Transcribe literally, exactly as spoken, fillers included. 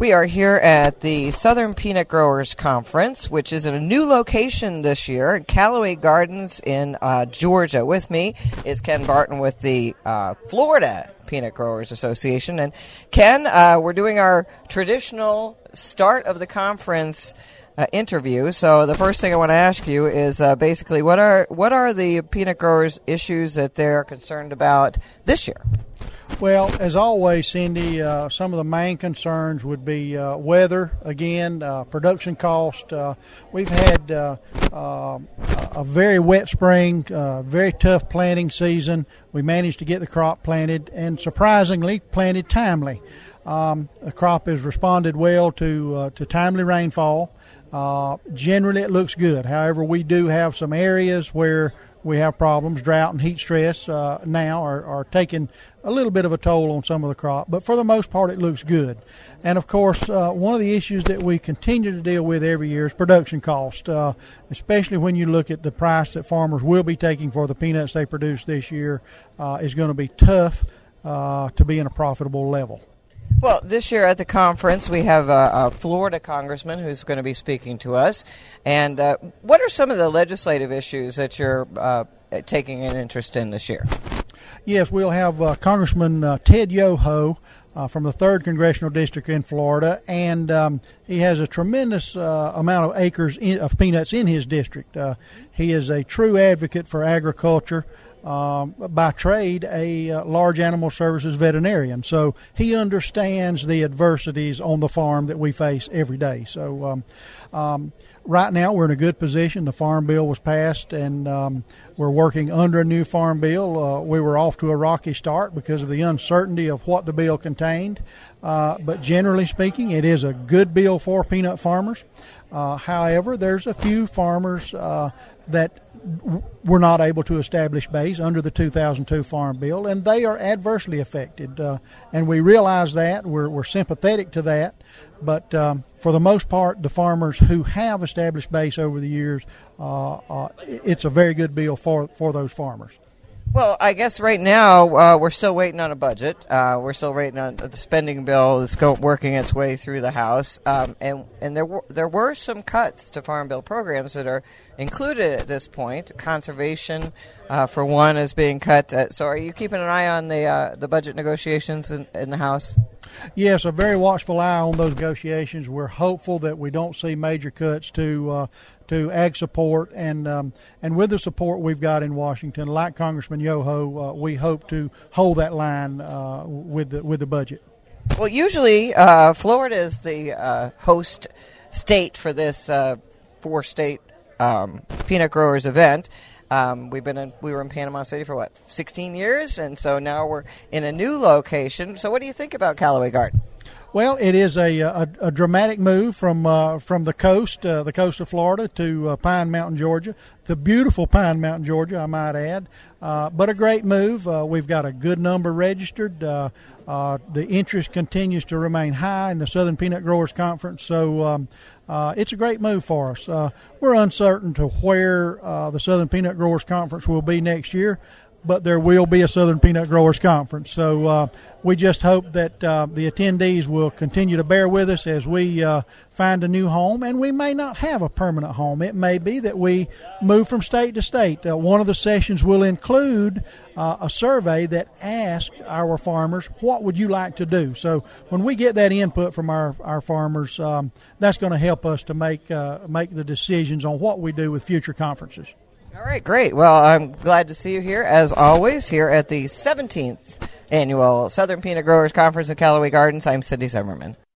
We are here at the Southern Peanut Growers Conference, which is in a new location this year at Callaway Gardens in uh, Georgia. With me is Ken Barton with the uh, Florida Peanut Growers Association. And Ken, uh, we're doing our traditional start of the conference uh, interview. So the first thing I want to ask you is uh, basically what are what are the peanut growers' issues that they're concerned about this year? Well, as always, Cindy, uh, some of the main concerns would be uh, weather, again, uh, production cost. Uh, we've had uh, uh, a very wet spring, uh, very tough planting season. We managed to get the crop planted, and surprisingly, planted timely. Um, the crop has responded well to uh, to timely rainfall. Uh, generally, it looks good. However, we do have some areas where we have problems. Drought and heat stress uh, now are, are taking a little bit of a toll on some of the crop, but for the most part it looks good. And of course, uh, one of the issues that we continue to deal with every year is production cost, uh, especially when you look at the price that farmers will be taking for the peanuts they produce this year. Uh, is going to be tough uh, to be in a profitable level. Well, this year at the conference, we have a, a Florida congressman who's going to be speaking to us. And uh, what are some of the legislative issues that you're uh, taking an interest in this year? Yes, we'll have uh, Congressman uh, Ted Yoho uh, from the third Congressional District in Florida, and um, he has a tremendous uh, amount of acres in, of peanuts in his district. Uh, he is a true advocate for agriculture. Um, by trade, a uh, large animal services veterinarian. So he understands the adversities on the farm that we face every day. So um, um, right now we're in a good position. The farm bill was passed, and um, we're working under a new farm bill. Uh, we were off to a rocky start because of the uncertainty of what the bill contained. Uh, but generally speaking, it is a good bill for peanut farmers. Uh, however, there's a few farmers uh, that were not able to establish base under the two thousand two Farm Bill, and they are adversely affected. Uh, and we realize that. We're, we're sympathetic to that. But um, for the most part, the farmers who have established base over the years, uh, uh, it's a very good bill for, for those farmers. Well, I guess right now uh, we're still waiting on a budget. Uh, we're still waiting on the spending bill that's go- working its way through the House, um, and and there were there were some cuts to Farm Bill programs that are included at this point. Conservation, uh, for one, is being cut. Uh, so, are you keeping an eye on the uh, the budget negotiations in, in the House? Yes, a very watchful eye on those negotiations. We're hopeful that we don't see major cuts to uh, to ag support, and um, and with the support we've got in Washington, like Congressman Yoho, uh, we hope to hold that line uh, with the with the budget. Well, usually uh, Florida is the uh, host state for this uh, four-state um, peanut growers event. Um, we've been in, we were in Panama City for what, sixteen years, and so now we're in a new location. So, what do you think about Callaway Gardens? Well, it is a a, a dramatic move from uh, from the coast, uh, the coast of Florida, to uh, Pine Mountain, Georgia. The beautiful Pine Mountain, Georgia, I might add, uh, but a great move. Uh, we've got a good number registered. Uh, uh, the interest continues to remain high in the Southern Peanut Growers Conference, so um, uh, it's a great move for us. Uh, we're uncertain to where uh, the Southern Peanut Growers Conference will be next year, but there will be a Southern Peanut Growers Conference. So uh, we just hope that uh, the attendees will continue to bear with us as we uh, find a new home, and we may not have a permanent home. It may be that we move from state to state. Uh, one of the sessions will include uh, a survey that asks our farmers, what would you like to do? So when we get that input from our, our farmers, um, that's going to help us to make, uh, make the decisions on what we do with future conferences. All right, great. Well, I'm glad to see you here, as always, here at the seventeenth Annual Southern Peanut Growers Conference at Callaway Gardens. I'm Cindy Zimmerman.